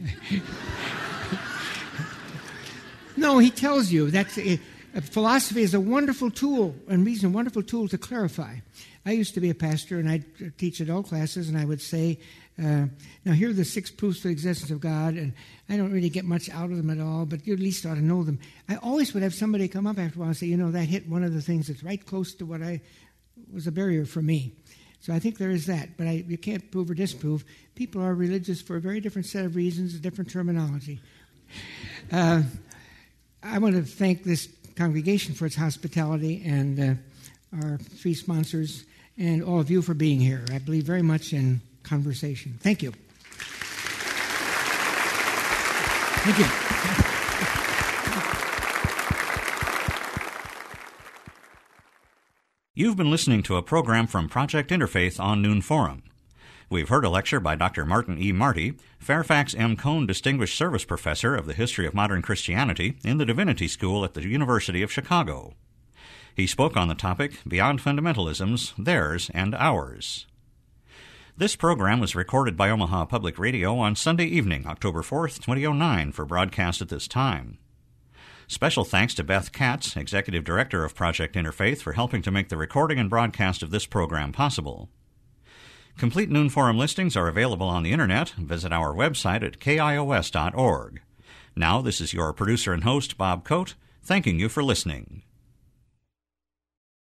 No, he tells you that uh, philosophy is a wonderful tool, and reason a wonderful tool to clarify. I used to be a pastor, and I'd teach adult classes, and I would say, uh, now here are the six proofs for the existence of God, and I don't really get much out of them at all, but you at least ought to know them. I always would have somebody come up after a while and say, you know, that hit one of the things that's right close to what I was a barrier for me. So I think there is that, but I, you can't prove or disprove. People are religious for a very different set of reasons, a different terminology. Uh, I want to thank this congregation for its hospitality and uh, our three sponsors and all of you for being here. I believe very much in conversation. Thank you. Thank you. You've been listening to a program from Project Interfaith on Noon Forum. We've heard a lecture by Doctor Martin E. Marty, Fairfax M. Cone Distinguished Service Professor of the History of Modern Christianity in the Divinity School at the University of Chicago. He spoke on the topic, Beyond Fundamentalisms, Theirs and Ours. This program was recorded by Omaha Public Radio on Sunday evening, October fourth, twenty oh nine, for broadcast at this time. Special thanks to Beth Katz, Executive Director of Project Interfaith, for helping to make the recording and broadcast of this program possible. Complete Noon Forum listings are available on the Internet. Visit our website at K I O S dot org. Now, this is your producer and host, Bob Coate, thanking you for listening.